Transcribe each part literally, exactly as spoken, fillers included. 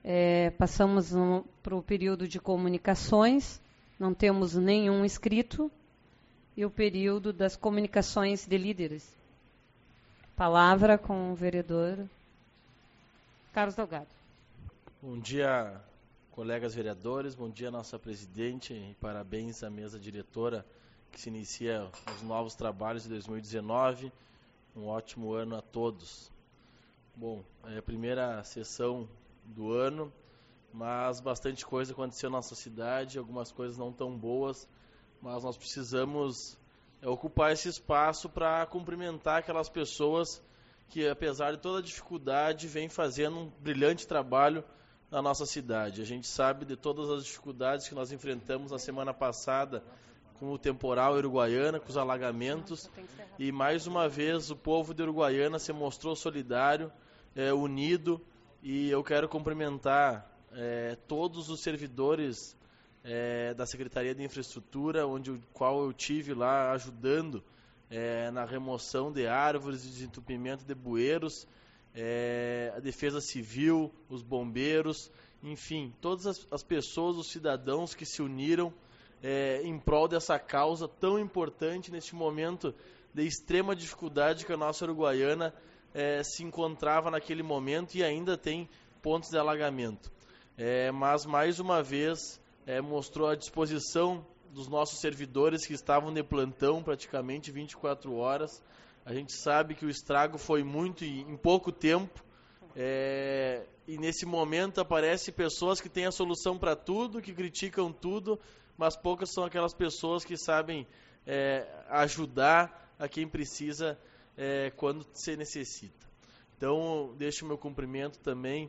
É, passamos para o período de comunicações, não temos nenhum inscrito, e o período das comunicações de líderes. Palavra com o vereador Carlos Delgado. Bom dia, colegas vereadores, bom dia, nossa presidente, e parabéns à mesa diretora que se inicia os novos trabalhos de dois mil e dezenove. Um ótimo ano a todos. Bom, é a primeira sessão do ano, mas bastante coisa aconteceu na nossa cidade, algumas coisas não tão boas, mas nós precisamos é, ocupar esse espaço para cumprimentar aquelas pessoas que, apesar de toda a dificuldade, vêm fazendo um brilhante trabalho na nossa cidade. A gente sabe de todas as dificuldades que nós enfrentamos na semana passada com o temporal Uruguaiana, com os alagamentos, e mais uma vez o povo de Uruguaiana se mostrou solidário, é, unido, e eu quero cumprimentar é, todos os servidores é, da Secretaria de Infraestrutura, onde o qual eu tive lá ajudando é, na remoção de árvores, desentupimento de bueiros, é, a Defesa Civil, os bombeiros, enfim, todas as, as pessoas, os cidadãos que se uniram É, em prol dessa causa tão importante neste momento de extrema dificuldade que a nossa Uruguaiana é, se encontrava naquele momento e ainda tem pontos de alagamento. É, mas, mais uma vez, é, mostrou a disposição dos nossos servidores que estavam de plantão praticamente vinte e quatro horas. A gente sabe que o estrago foi muito em pouco tempo, é, e nesse momento aparecem pessoas que têm a solução para tudo, que criticam tudo, mas poucas são aquelas pessoas que sabem é, ajudar a quem precisa é, quando se necessita. Então, deixo o meu cumprimento também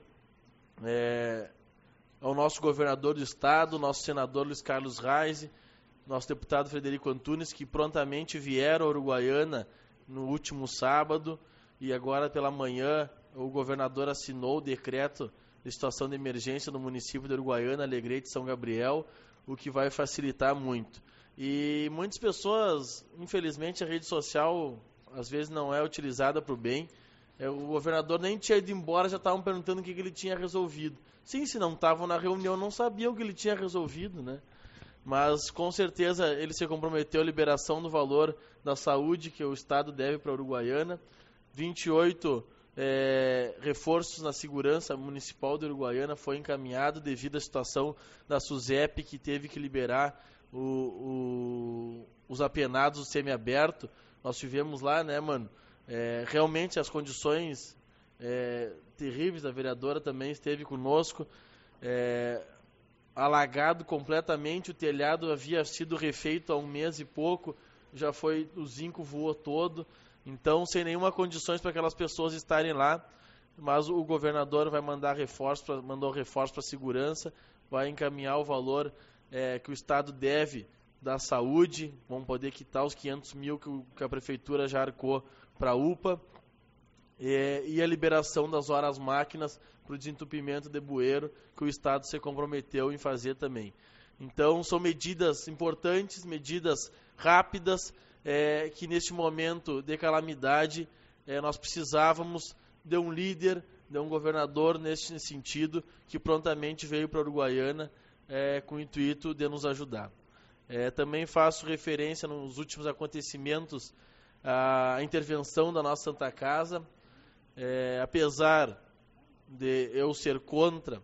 é, ao nosso governador do estado, nosso senador Luiz Carlos Reis, nosso deputado Frederico Antunes, que prontamente vieram a Uruguaiana no último sábado, e agora pela manhã o governador assinou o decreto de situação de emergência no município de Uruguaiana, Alegrete e São Gabriel, o que vai facilitar muito. E muitas pessoas, infelizmente, a rede social às vezes não é utilizada para o bem. É, o governador nem tinha ido embora, já estavam perguntando o que, que ele tinha resolvido. Sim, se não estavam na reunião, não sabiam o que ele tinha resolvido, né? Mas, com certeza, ele se comprometeu à liberação do valor da saúde que o Estado deve para a Uruguaiana. vinte e oito É, reforços na segurança municipal de Uruguaiana foi encaminhado devido à situação da SUSEP, que teve que liberar o, o, os apenados do semiaberto. Nós tivemos lá, né, mano, é, realmente as condições é, terríveis. A vereadora também esteve conosco, é, alagado completamente, o telhado havia sido refeito há um mês e pouco, já foi, o zinco voou todo. Então, sem nenhuma condições para aquelas pessoas estarem lá, mas o governador vai mandar reforço, pra, mandou reforço para a segurança, vai encaminhar o valor é, que o Estado deve da saúde, vão poder quitar os quinhentos mil que, o, que a prefeitura já arcou para a U P A, é, e a liberação das horas máquinas para o desentupimento de bueiro, que o Estado se comprometeu em fazer também. Então, são medidas importantes, medidas rápidas, É, que neste momento de calamidade é, nós precisávamos de um líder, de um governador neste sentido, que prontamente veio para a Uruguaiana é, com o intuito de nos ajudar. É, também faço referência nos últimos acontecimentos à intervenção da nossa Santa Casa, é, apesar de eu ser contra,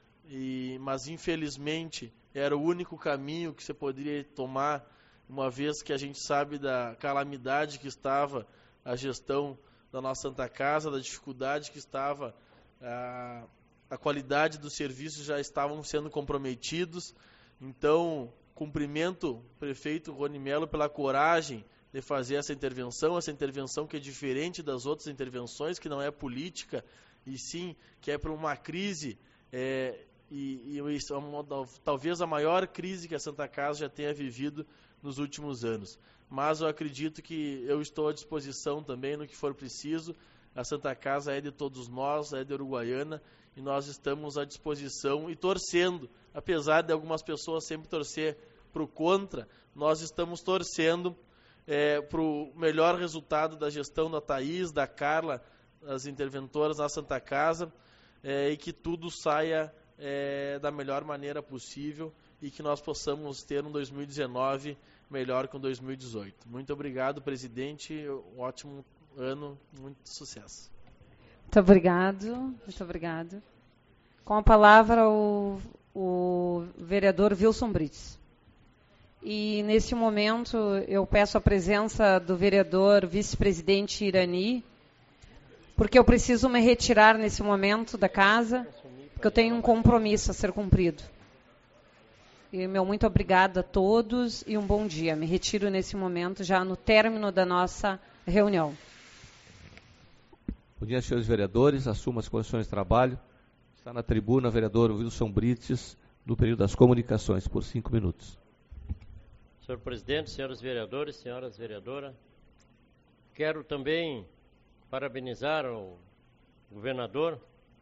e, mas infelizmente era o único caminho que você poderia tomar, uma vez que a gente sabe da calamidade que estava a gestão da nossa Santa Casa, da dificuldade que estava, a, a qualidade dos serviços já estavam sendo comprometidos. Então, cumprimento o prefeito Rony Melo pela coragem de fazer essa intervenção, essa intervenção que é diferente das outras intervenções, que não é política, e sim que é para uma crise, é, e, e isso é uma, talvez a maior crise que a Santa Casa já tenha vivido nos últimos anos. Mas eu acredito que eu estou à disposição também no que for preciso. A Santa Casa é de todos nós, é de Uruguaiana, e nós estamos à disposição e torcendo, apesar de algumas pessoas sempre torcer para o contra, nós estamos torcendo é, para o melhor resultado da gestão da Thaís, da Carla, as interventoras na Santa Casa, é, e que tudo saia é, da melhor maneira possível e que nós possamos ter um dois mil e dezenove melhor que um dois mil e dezoito. Muito obrigado, presidente. Um ótimo ano, muito sucesso. Muito obrigado, muito obrigado. Com a palavra o, o vereador Wilson Brites. E nesse momento eu peço a presença do vereador vice-presidente Irani, porque eu preciso me retirar nesse momento da casa, porque eu tenho um compromisso a ser cumprido. E meu muito obrigado a todos e um bom dia. Me retiro nesse momento, já no término da nossa reunião. Bom dia, senhores vereadores. Assumo as condições de trabalho. Está na tribuna o vereador Wilson Brites, do período das comunicações, por cinco minutos. Senhor presidente, senhores vereadores, senhoras vereadoras, quero também parabenizar o governador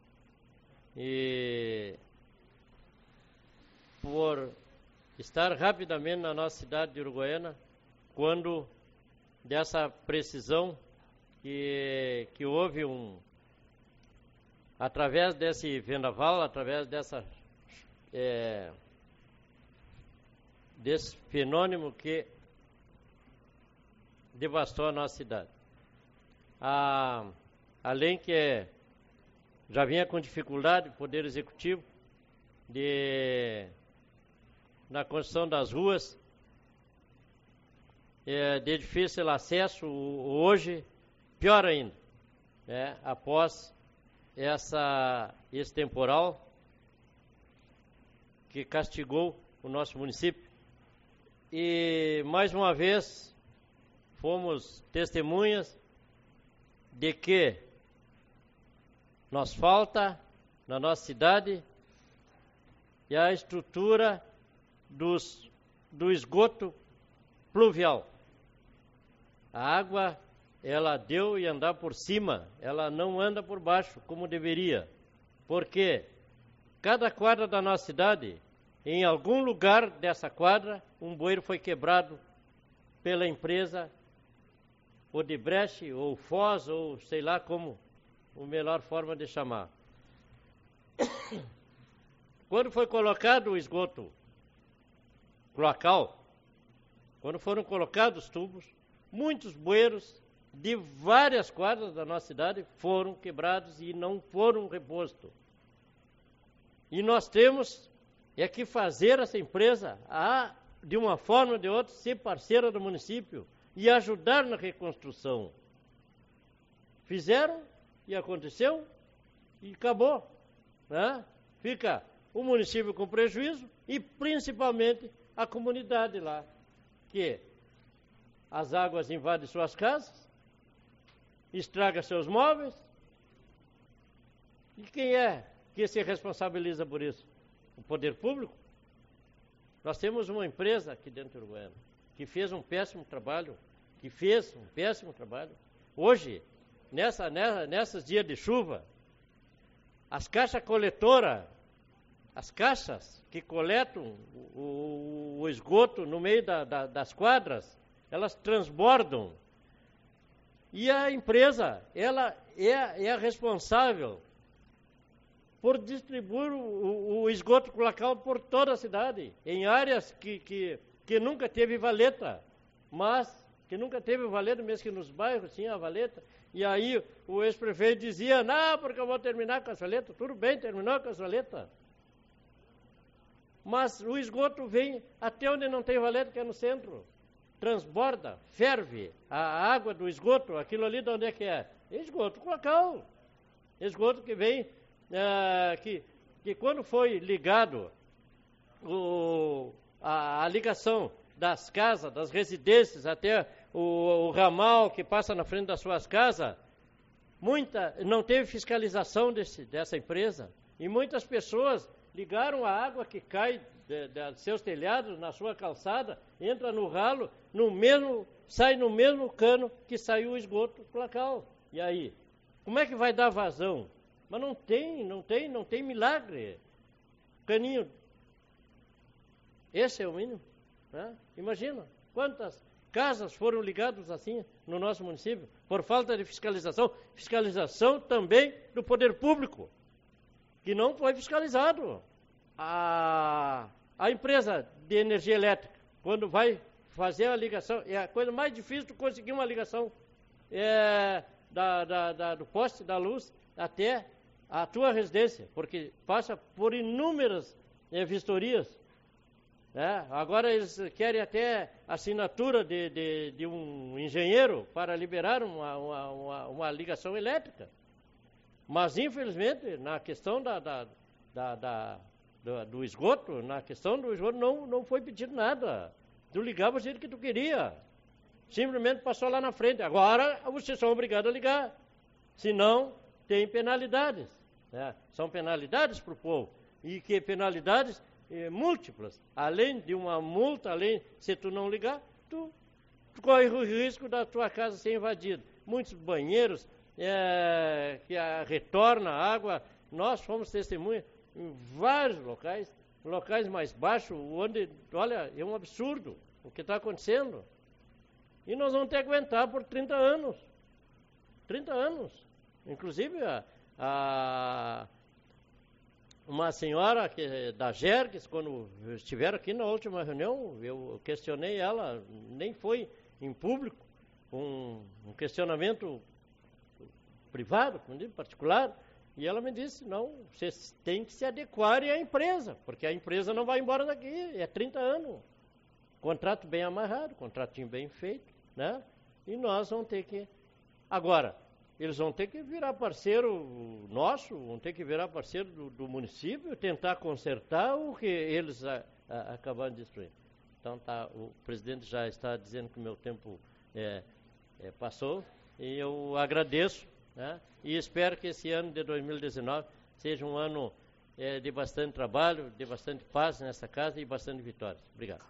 e por estar rapidamente na nossa cidade de Uruguaiana, quando dessa precisão que, que houve um, através desse vendaval, através dessa, é, desse fenômeno que devastou a nossa cidade. A, além que já vinha com dificuldade o Poder Executivo de, na construção das ruas, é, de difícil acesso, hoje pior ainda, né, após essa, esse temporal que castigou o nosso município. E mais uma vez fomos testemunhas de que nos falta na nossa cidade e a estrutura dos, do esgoto pluvial. A água, ela deu e andar por cima, ela não anda por baixo como deveria. Porque cada quadra da nossa cidade, em algum lugar dessa quadra, um bueiro foi quebrado pela empresa Odebrecht, ou Foz, ou sei lá como, a melhor forma de chamar. Quando foi colocado o esgoto cloacal, quando foram colocados os tubos, muitos bueiros de várias quadras da nossa cidade foram quebrados e não foram repostos. E nós temos é que fazer essa empresa, a, de uma forma ou de outra, ser parceira do município e ajudar na reconstrução. Fizeram e aconteceu e acabou, né? Fica o município com prejuízo e principalmente a comunidade lá, que as águas invadem suas casas, estraga seus móveis. E quem é que se responsabiliza por isso? O poder público? Nós temos uma empresa aqui dentro do Uruguaiana que fez um péssimo trabalho, que fez um péssimo trabalho. Hoje, nessa, nessa, nesses dias de chuva, as caixas coletoras, as caixas que coletam o, o, o esgoto no meio da, da, das quadras, elas transbordam. E a empresa, ela é, é a responsável por distribuir o, o, o esgoto cloacal por toda a cidade, em áreas que, que, que nunca teve valeta, mas que nunca teve valeta, mesmo que nos bairros tinha a valeta. E aí o ex-prefeito dizia, não, porque eu vou terminar com as valetas. Tudo bem, terminou com as valetas. Mas o esgoto vem até onde não tem valeta, que é no centro. Transborda, ferve a água do esgoto, aquilo ali de onde é que é? Esgoto cloacal. Esgoto que vem... Uh, que, que quando foi ligado o, a, a ligação das casas, das residências, até o, o ramal que passa na frente das suas casas, muita, não teve fiscalização desse, dessa empresa. E muitas pessoas ligaram a água que cai de, de seus telhados, na sua calçada, entra no ralo, no mesmo, sai no mesmo cano que saiu o esgoto cloacal. E aí, como é que vai dar vazão? Mas não tem, não tem, não tem milagre. Caninho. Esse é o mínimo. Né? Imagina quantas casas foram ligadas assim no nosso município, por falta de fiscalização. Fiscalização também do poder público, que não foi fiscalizado. a, a empresa de energia elétrica, quando vai fazer a ligação, é a coisa mais difícil de conseguir uma ligação é, da, da, da, do poste da luz até a tua residência, porque passa por inúmeras é, vistorias. Né? Agora eles querem até assinatura de, de, de um engenheiro para liberar uma, uma, uma, uma ligação elétrica. Mas, infelizmente, na questão da, da, da, da, do, do esgoto, na questão do esgoto não, não foi pedido nada. Tu ligava do jeito que tu queria. Simplesmente passou lá na frente. Agora, vocês são obrigados a ligar. Senão, tem penalidades. Né? São penalidades para o povo. E que penalidades eh, múltiplas. Além de uma multa, além, se tu não ligar, tu, tu corre o risco da tua casa ser invadida. Muitos banheiros é, que a, retorna a água. Nós fomos testemunhas em vários locais, locais mais baixos, onde, olha, é um absurdo o que está acontecendo. E nós vamos ter que aguentar por trinta anos. trinta anos. Inclusive, a, a, uma senhora que, da Jergues, quando estiveram aqui na última reunião, eu questionei ela, nem foi em público, um, um questionamento privado, particular, e ela me disse, não, vocês têm que se adequarem à empresa, porque a empresa não vai embora daqui, é trinta anos. Contrato bem amarrado, contratinho bem feito, né? E nós vamos ter que... Agora, eles vão ter que virar parceiro nosso, vão ter que virar parceiro do, do município, tentar consertar o que eles a, a, acabaram de destruir. Então, tá, o presidente já está dizendo que o meu tempo é, é, passou, e eu agradeço, né? E espero que esse ano de dois mil e dezenove seja um ano é, de bastante trabalho, de bastante paz nessa casa e bastante vitórias. Obrigado.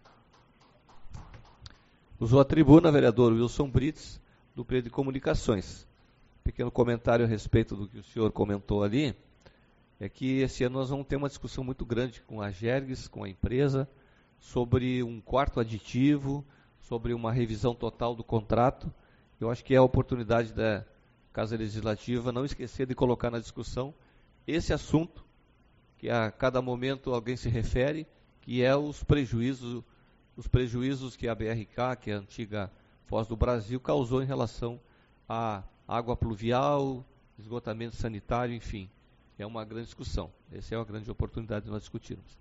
Usou a tribuna, vereador Wilson Brites, do Pleno de Comunicações. Pequeno comentário a respeito do que o senhor comentou ali, é que esse ano nós vamos ter uma discussão muito grande com a Jergues, com a empresa, sobre um quarto aditivo, sobre uma revisão total do contrato. Eu acho que é a oportunidade da Casa Legislativa não esquecer de colocar na discussão esse assunto, que a cada momento alguém se refere, que é os prejuízos, os prejuízos que a B R K, que é a antiga Foz do Brasil, causou em relação à água pluvial, esgotamento sanitário, enfim. É uma grande discussão. Essa é uma grande oportunidade de nós discutirmos.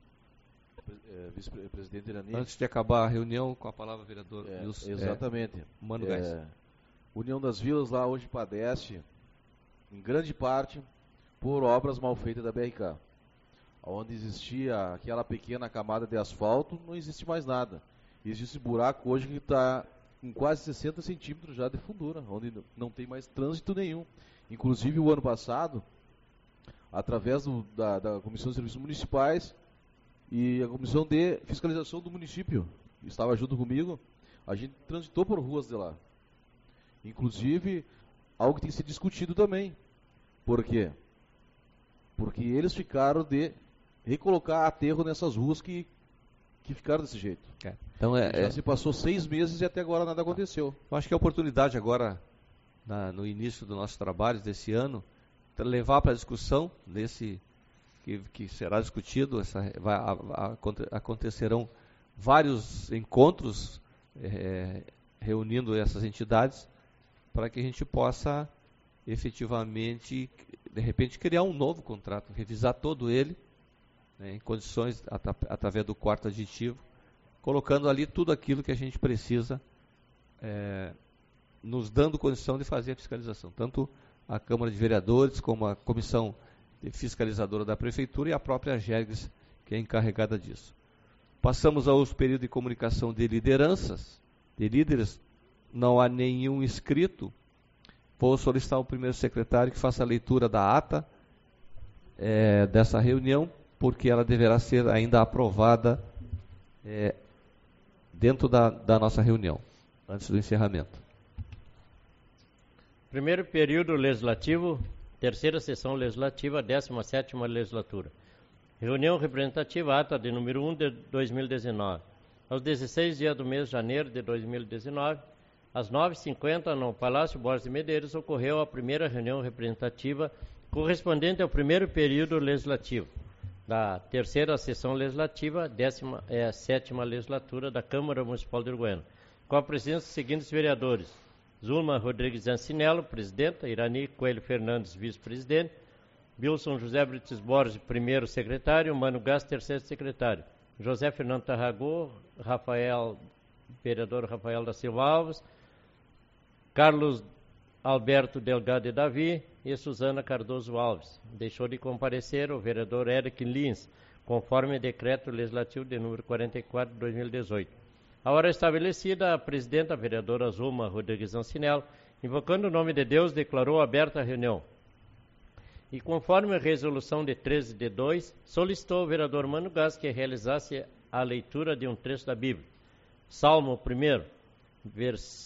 É, vice-presidente Irani. Antes de acabar a reunião, com a palavra, vereador é, Wilson. Exatamente. É, Mano é, Gás. União das Vilas lá hoje padece, em grande parte, por obras mal feitas da B R K. Onde existia aquela pequena camada de asfalto, não existe mais nada. Existe buraco hoje que está em quase sessenta centímetros já de fundura, onde não tem mais trânsito nenhum. Inclusive, o ano passado, através do, da, da Comissão de Serviços Municipais e a Comissão de Fiscalização do município, estava junto comigo, a gente transitou por ruas de lá. Inclusive, algo que tem que ser discutido também. Por quê? Porque eles ficaram de recolocar aterro nessas ruas que, que ficaram desse jeito. É. Então é, Já é, se passou seis meses e até agora nada aconteceu. eu acho que é a oportunidade agora, na, no início dos nossos trabalhos desse ano, levar para a discussão desse que, que será discutido, essa, vai, a, a, acontecerão vários encontros é, reunindo essas entidades para que a gente possa efetivamente, de repente, criar um novo contrato, revisar todo ele, né, em condições, at através do quarto aditivo, colocando ali tudo aquilo que a gente precisa, é, nos dando condição de fazer a fiscalização, tanto a Câmara de Vereadores, como a Comissão Fiscalizadora da Prefeitura e a própria Jergues, que é encarregada disso. Passamos aos períodos de comunicação de lideranças, de líderes. Não há nenhum inscrito. Vou solicitar ao primeiro secretário que faça a leitura da ata é, dessa reunião, porque ela deverá ser ainda aprovada é, dentro da, da nossa reunião, antes do encerramento. Primeiro período legislativo, terceira sessão legislativa, décima sétima legislatura. Reunião representativa, ata de número um de dois mil e dezenove. Aos dezesseis dias do mês de janeiro de dois mil e dezenove, às nove e cinquenta, no Palácio Borges de Medeiros, ocorreu a primeira reunião representativa correspondente ao primeiro período legislativo. da terceira sessão legislativa, décima, é, sétima legislatura da Câmara Municipal de Uruguaiana. Com a presença dos seguintes vereadores: Zulma Rodrigues Ancinello, presidenta; Irani Coelho Fernandes, vice-presidente; Wilson José Brites Borges, primeiro secretário; Mano Gás, terceiro secretário; José Fernando Tarragô, Rafael, vereador Rafael da Silva Alves, Carlos Alberto Delgado e Davi e Suzana Cardoso Alves. Deixou de comparecer o vereador Eric Lins, conforme decreto legislativo de número quarenta e quatro de dois mil e dezoito. A hora estabelecida, a presidenta, a vereadora Zulma Rodrigues Ancinello, invocando o nome de Deus, declarou aberta a reunião. E conforme a resolução de treze de dois, solicitou ao vereador Mano Gás que realizasse a leitura de um trecho da Bíblia. Salmo primeiro, vers...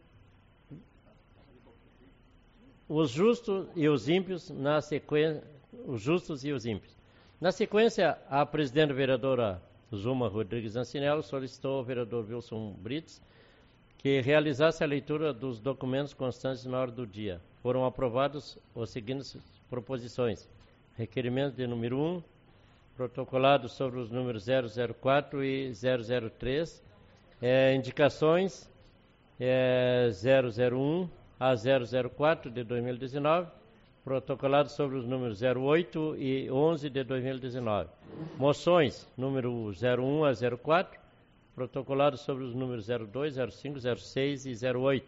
Os justos e os ímpios, na sequência, os justos e os ímpios. Na sequência, a presidente vereadora Zulma Rodrigues Ancinello solicitou ao vereador Wilson Brites que realizasse a leitura dos documentos constantes na hora do dia. Foram aprovados as seguintes proposições: requerimento de número um, protocolado sobre os números zero zero quatro e zero zero três, é, indicações é, zero zero um a zero zero quatro de dois mil e dezenove, protocolado sobre os números zero oito e onze de dois mil e dezenove. Moções, número zero um a zero quatro, protocolado sobre os números zero dois, zero cinco, zero seis e zero oito.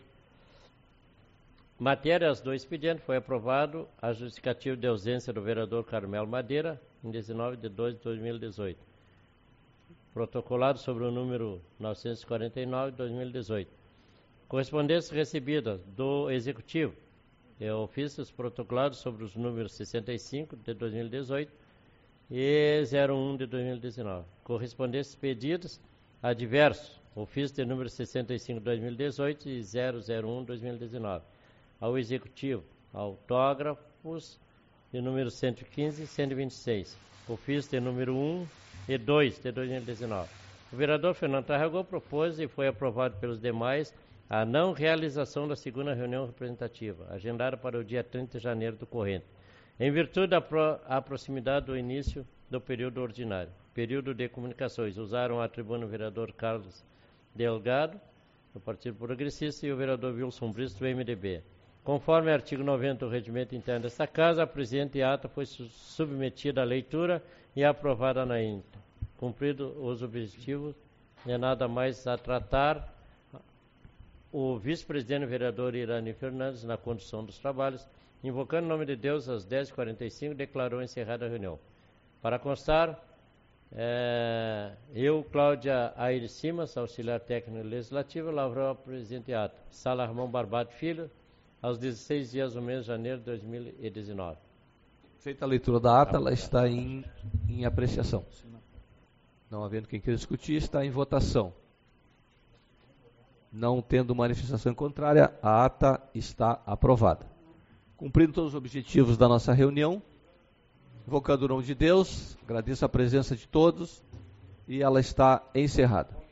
Matérias do expediente: foi aprovado a justificativa de ausência do vereador Carmelo Madeira, em dezenove de dois de dois mil e dezoito. Protocolado sobre o número novecentos e quarenta e nove de dois mil e dezoito. Correspondências recebidas do Executivo: é, ofícios protocolados sobre os números sessenta e cinco de dois mil e dezoito e zero um de dois mil e dezenove. Correspondências pedidas a diversos: ofício de número sessenta e cinco de dois mil e dezoito e zero zero um de dois mil e dezenove. Ao Executivo, autógrafos de número cento e quinze e cento e vinte e seis. Ofício de número um e dois de dois mil e dezenove. O vereador Fernando Tarragô propôs e foi aprovado pelos demais a não realização da segunda reunião representativa, agendada para o dia trinta de janeiro do corrente, em virtude da pro, a proximidade do início do período ordinário. Período de comunicações: usaram a tribuna o vereador Carlos Delgado, do Partido Progressista, e o vereador Wilson Brites, do M D B. Conforme o artigo noventa do regimento interno desta Casa, a presente ata foi submetida à leitura e aprovada na íntegra. Cumprido os objetivos, não é nada mais a tratar. O vice-presidente vereador Irani Fernandes, na condução dos trabalhos, invocando o nome de Deus, às dez e quarenta e cinco, declarou encerrada a reunião. Para constar, é, eu, Cláudia Aires Simas, auxiliar técnico legislativo, lavrou a presente ata. Sala Ramon Barbado Filho, aos dezesseis dias do mês de janeiro de dois mil e dezenove. Feita a leitura da ata, ela está em, em apreciação. Não havendo quem queira discutir, está em votação. Não tendo manifestação contrária, a ata está aprovada. Cumprindo todos os objetivos da nossa reunião, invocando o nome de Deus, agradeço a presença de todos e ela está encerrada.